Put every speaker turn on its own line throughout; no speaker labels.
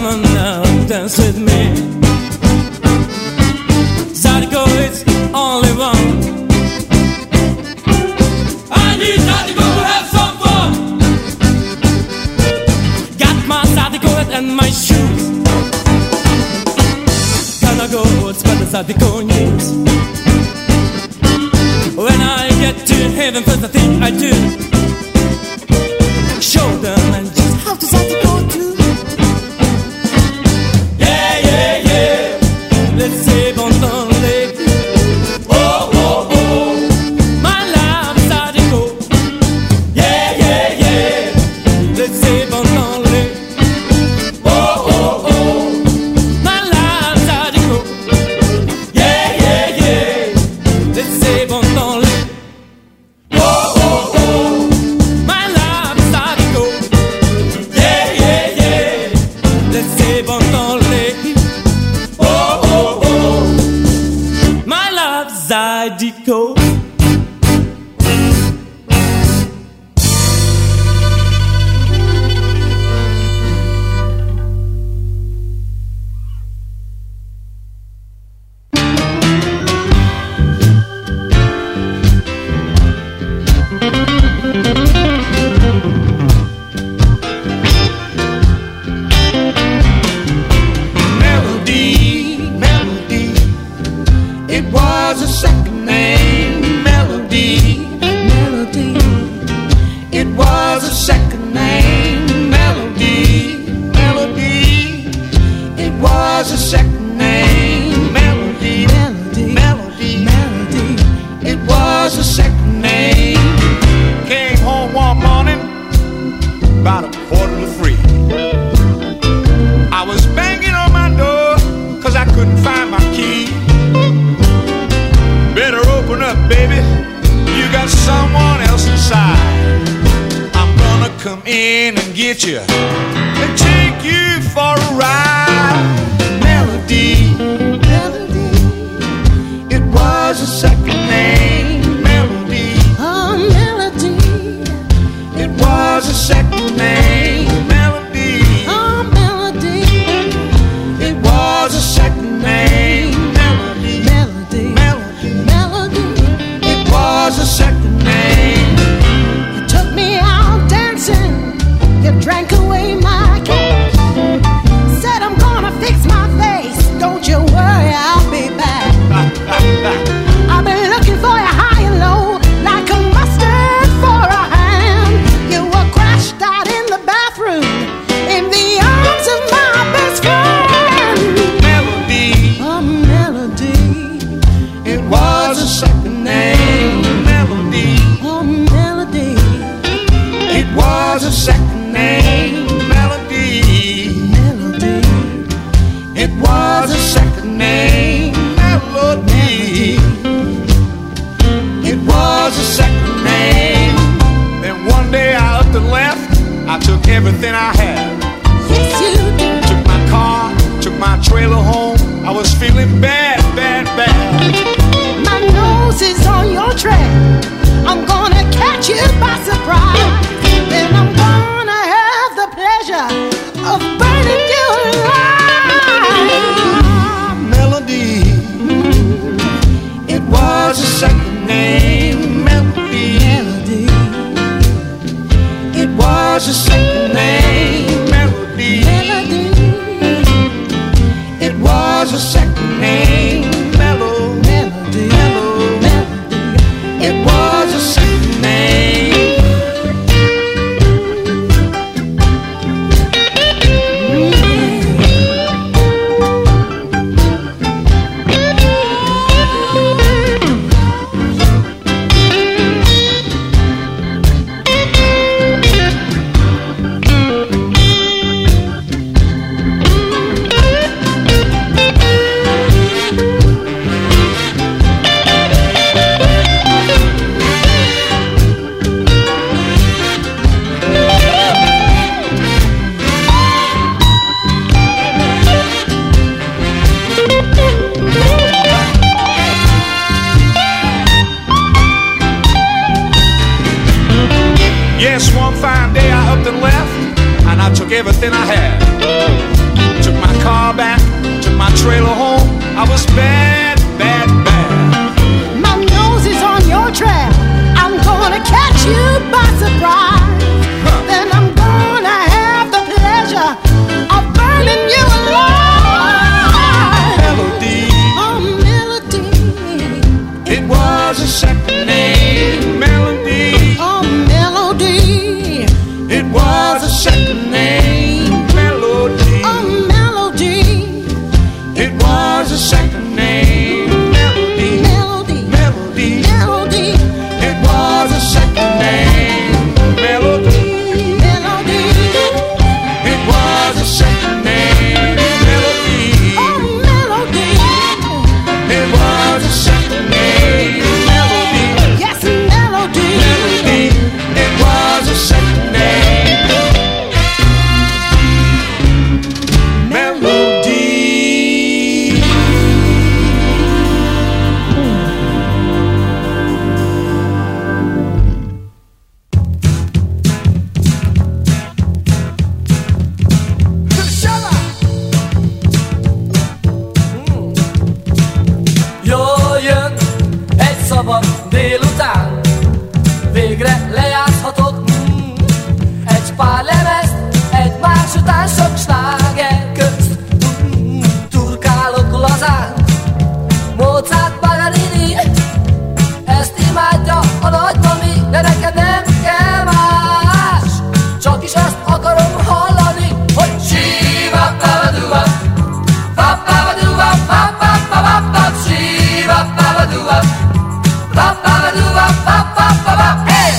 Come on now, dance with me. Zydeco, it's only one. I need Zydeco to have some fun. Got my Zydeco and my shoes. Gonna go spread the Zydeco news. When I get to heaven, first I think I do show them and just how to Zydeco too. Yeah, yeah, yeah. Let's say bon temps lake. Oh, oh, oh. My love Zydeco. Yeah, yeah, yeah. Let's say bon temps lake. Oh, oh, oh. My love Zydeco. Yeah, yeah, yeah. Let's say bon temps lake. Oh, oh, oh. My love Zydeco. Yeah, yeah, yeah. Let's say bon temps lake. Oh, oh, oh. My love Zydeco.
Melody, melody. It was a second name. Melody, melody. It was a second name. Melody, melody. It was a second name. Melody, melody, melody, melody. It was a second name. Came home one morning about 2:45. I was banging on my door 'cause I couldn't find my key. Better open up, baby. You got someone else inside. I'm gonna come in and get you and take you for a ride. Melody, melody. It was a second name. Melody, oh melody. It was a second name. Melody, oh melody. It was a second name. Melody, melody, melody, melody. It was a second name. You took me out dancing. You drank away my cash. Said I'm gonna fix my face. Don't you worry, I'll be back. I've been looking for you high and low, like a mustard for a ham. You were crashed out in the bathroom, in the arms of my best friend. Melody, a melody. It was a second name. Melody, a melody. It was a second name. Melody, melody. It was a second name. Melody. It was a second name. Then one day I upped and left. I took everything I had. Yes, you did. Took my car, took my trailer home. I was feeling bad, bad, bad. My nose is on your trail. I'm gonna catch you by surprise. Then I'm gonna have the pleasure of burning you alive. Melody. It was a second name. Melody, melody. It was a second name. Melody, melody. It was a second name. Mellow, melody, mellow, melody. It was a second name. Yes, one fine day I upped and left, and I took everything I had. car back, took my trailer home. I was bad, bad, bad.
My nose is on your trail. I'm gonna catch you by surprise. Then I'm gonna have the pleasure of burning you alive.
Melody,
Oh, Melody.
it was a second name. Melody,
Oh, Melody.
it was a second name. Melody,
Oh, Melody.
it was a second name. Melody,
Melody.
melody,
Melody.
it was a second name. Melody,
Melody.
it was a second name. Melody,
Oh, Melody.
it was a second name. Melody,
Yes, Melody.
melody, it was a second name. Melody.
Jöjjön egy szabad délután, végre lejátszhatok egy pár lemezt, egymás után sok sláger közt. Turkálok lazán, Mozart, Paganini, ezt imádja a nagymami, de nekem nem kell más, csak is ezt akarom hallani, hogy síva pavaduva, pavaduva, pavaduva, síva pavaduva, pavaduva, pavaduva, hey!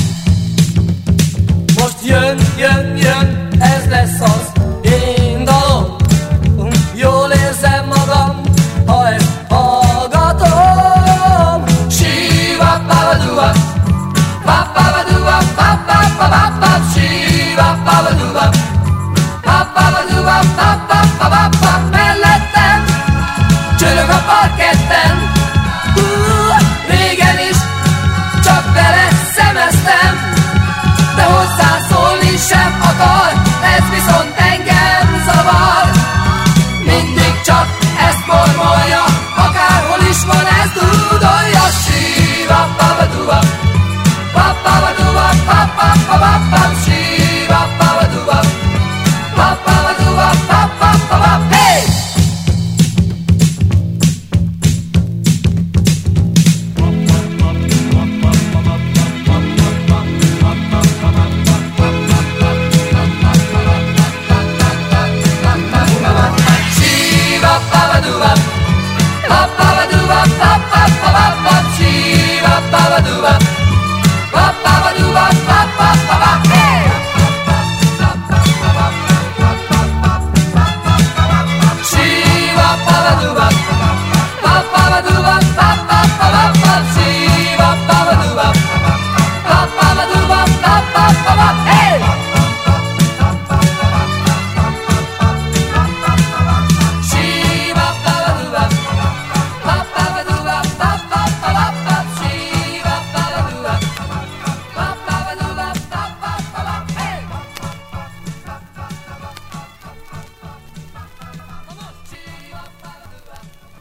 Most jön, jön, jön, ez lesz az én dalom. Jól érzem magam, ha ezt hallgatom. Síva pavaduva, pavaduva, pavaduva, síva pavaduva, pavaduva, pavaduva, mellettem csörög a parketten. Régen is csak vele szemeztem, de hozzászólni sem akar, ez viszont engem zavar. Mindig csak ezt mormolja, akárhol is van, ezt dúdolja. Síva pavaduva, pavaduva, pavaduva, síva pavaduva, pavaduva, pavaduva, hey! Shiva pavaduva, pavaduva, pavaduva, Shiva pavaduva, pavaduva, pavaduva, hey! Shiva pavaduva, pavaduva, pavaduva, Shiva pavaduva, pavaduva, pavaduva, hey! Shiva pavaduva, pavaduva, pavaduva, Shiva pavaduva, pavaduva, pavaduva, hey! Shiva pavaduva.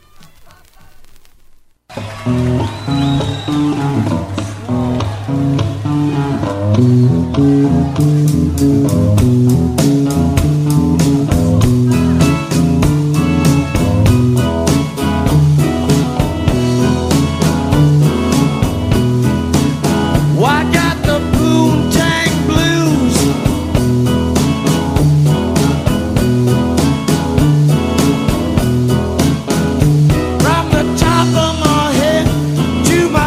Well, I got the Poontang blues. From the top of my head to my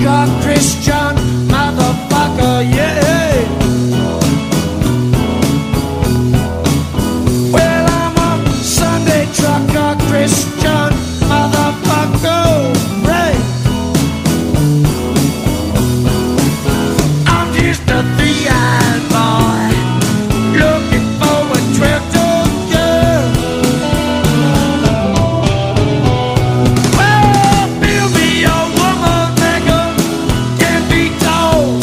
trucker, Christian, motherfucker, yeah. Well, I'm a Sunday trucker, Christian, motherfucker, right. I'm just a three-eyed boy looking for a tractor girl. Well, build me a woman maker, 10 feet tall.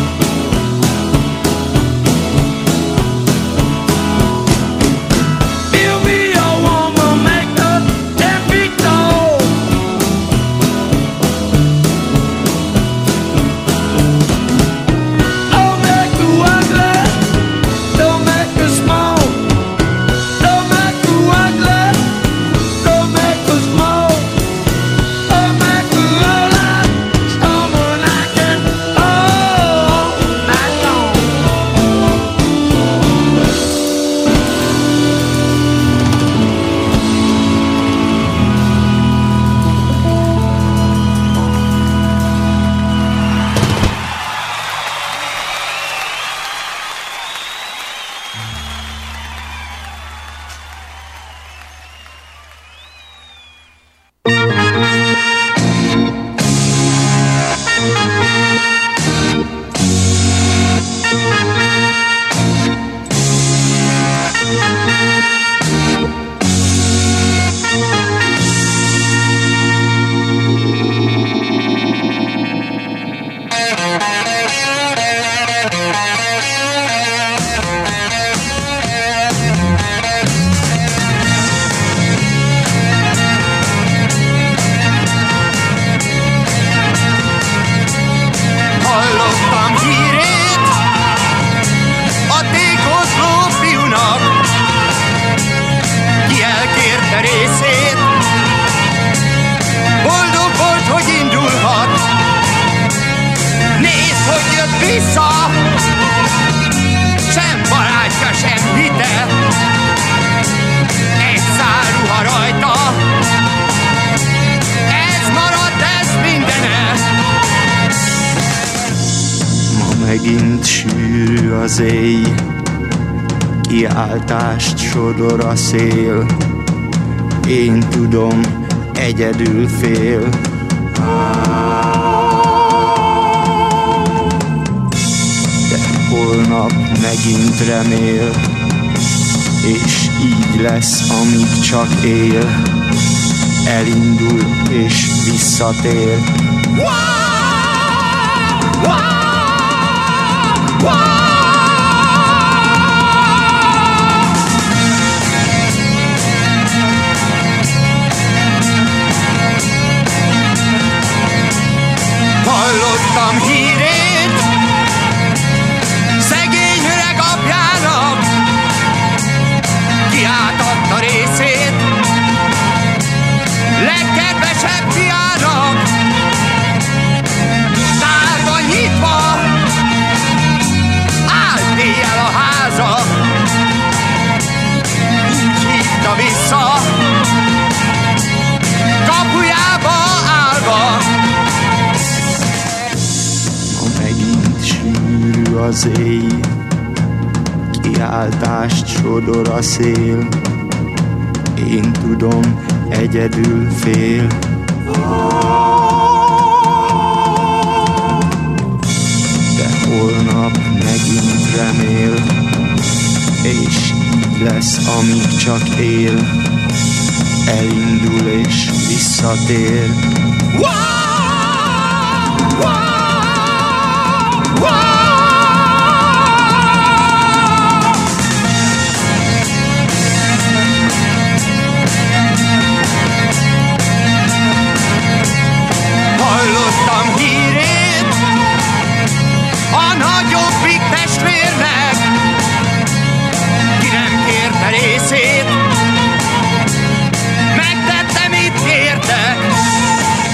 Build me a woman maker, 10 feet tall. Don't make her ugly, don't make her small. Don't make her ugly, don't make her small. Don't make her all out, storming like an all night long.
Hallottam hírét a tékozló fiúnak, ki elkérte részét, boldog volt, hogy indulhat. Nézd, hogy jött vissza, sem barátja, sem hite, egy szál ruha rajta, ez maradt, ez mindene.
Ma megint sűrű az éj, kiáltást sodor a szél. Én tudom, egyedül fél. De holnap megint remél, és így lesz, amíg csak él. Elindul és visszatér.
Hallottam hírét szegény öreg apjának, ki átadta részét legkedvesebb fiának. Zárva nyitva állt éjjel a háza, úgy hívta vissza kapujába állva.
Ma megint sűrű az éj, kiáltást sodor a szél. Én tudom, egyedül fél. De holnap megint remél, és így lesz, amíg csak él. Elindul és visszatér.
Hallottam hírét a nagyobbik testvérnek, ki nem kérte részét, megtette, mit kértek.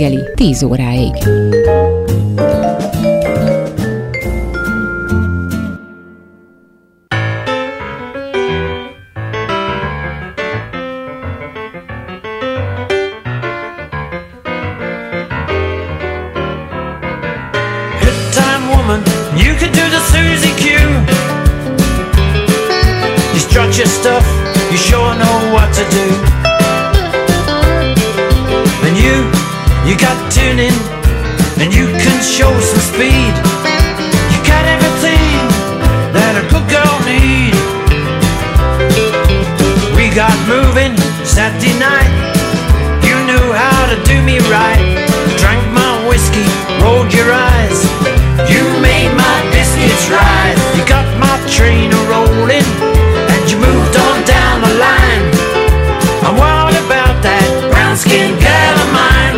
reggeli 10 óráig.
You could do the Susie Q. You strut your stuff, you sure know what to do. And you got tuning, and you can show some speed. You got everything that a good girl need. We got moving Saturday night. You knew how to do me right. Drank my whiskey, rolled your eyes. You made my biscuits rise. You got my train a-rolling, and you moved on down the line. I'm wild about that brown-skinned girl of mine.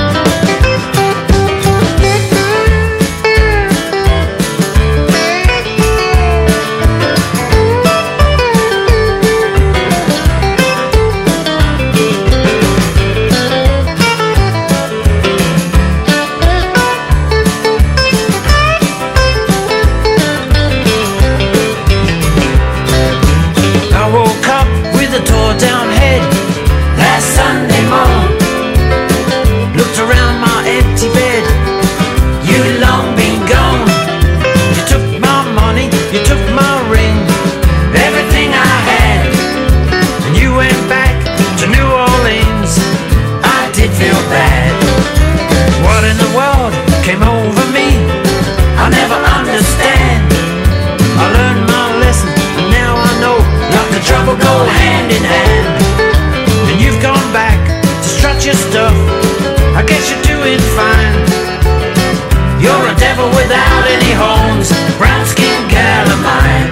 Without any horns, brown skin girl of mine.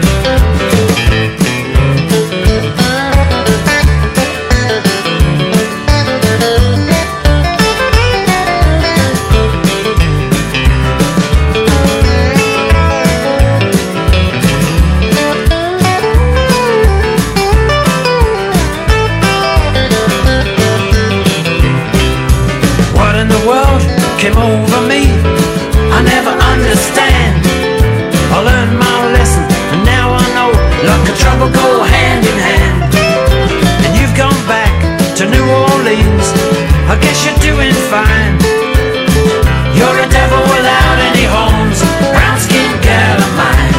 What in the world came over me? I never understand. I learned my lesson, and now I know luck and trouble go hand in hand. And you've gone back to New Orleans, I guess you're doing fine. You're a devil without any horns, brown skin girl of mine.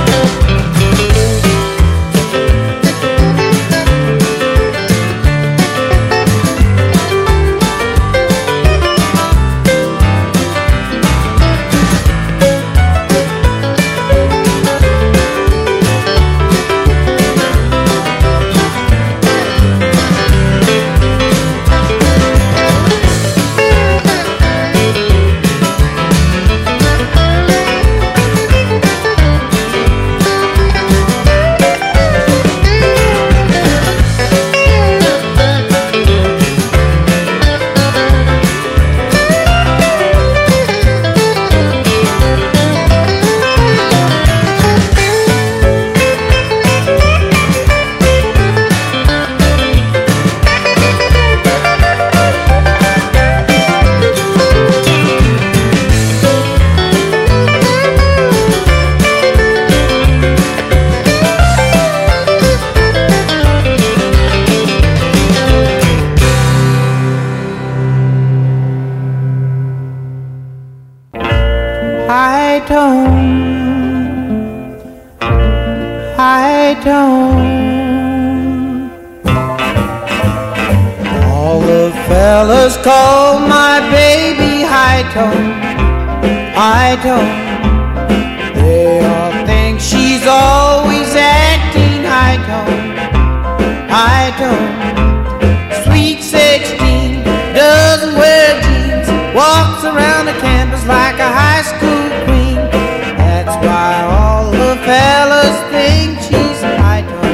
All the fellas call my baby high-tone, high-tone. They all think she's always acting high-tone, high-tone. Sweet 16, doesn't wear jeans, walks around the campus like a high school queen. That's why all the fellas think she's high-tone.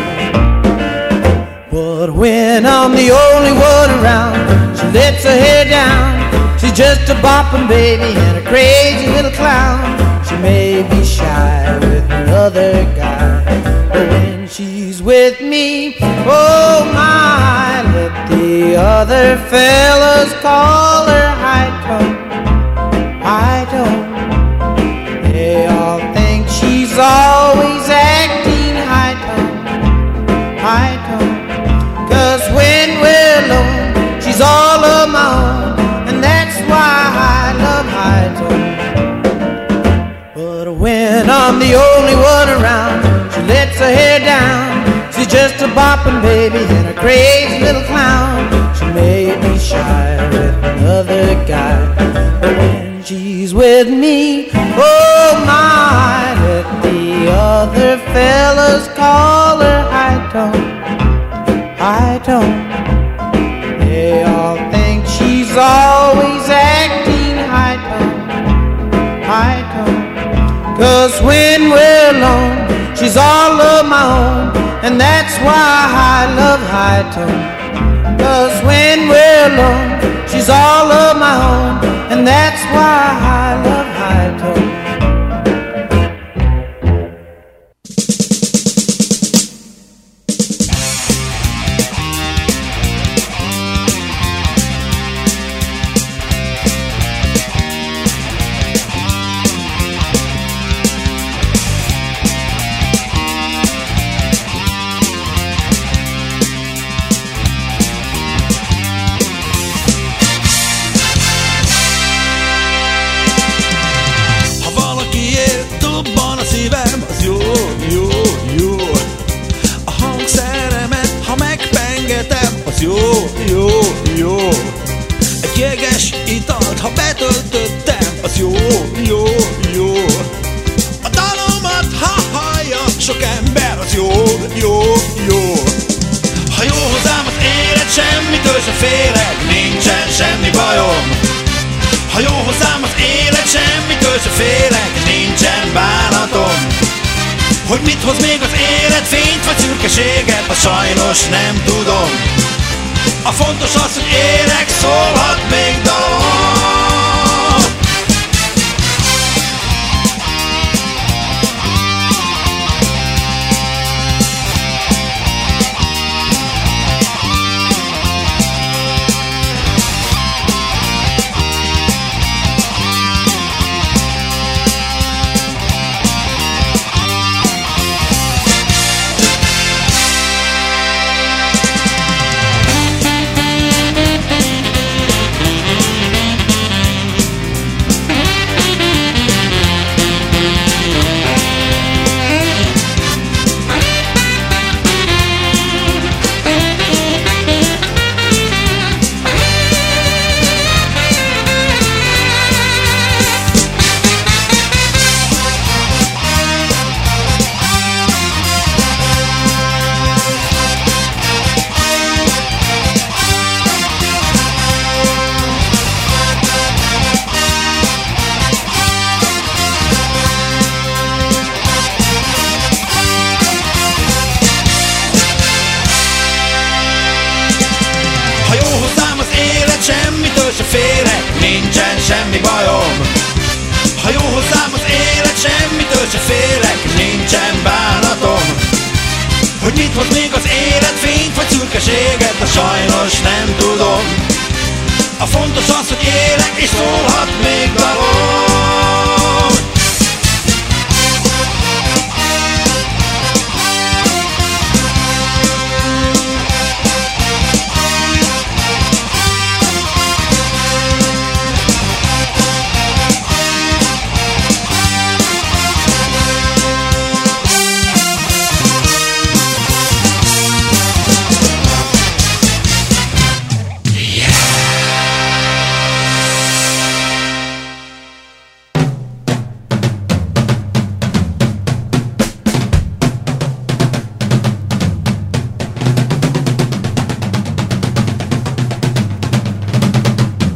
But when I'm the only one around, she lets her hair down. She's just a bopping baby and a crazy little clown. She may be shy with another guy, but when she's with me, oh my, let the other fellas call her high-tone. She's just a bopping baby and a crazy little clown. She may be shy with another guy, but when she's with me, oh my, let the other fellas call her high tone. They all think she's always acting high tone. 'Cause when we're alone, she's all of my own, and that's why I love high tone. 'Cause when we're alone, she's all of my own, and that's why I love high tone.
Jó. Egy jeges italt, ha betöltöttem, az jó. A dalomat, ha hallja sok ember, az jó. Ha jó hozzám az élet, semmitől se félek, nincsen semmi bajom. Ha jó hozzám az élet, semmitől se félek, nincsen bánatom. Hogy mit hoz még az élet, fényt vagy szürkeséget, azt sajnos nem tudom. A fontos az, hogy élek, szólhat még dalom. Nincsen semmi bajom. Ha jó hozzám az élet, semmitől se félek, nincsen bánatom. Hogy mit hoz még az élet, fényt vagy szürkeséget, de sajnos nem tudom. A fontos az, hogy élek és szólhat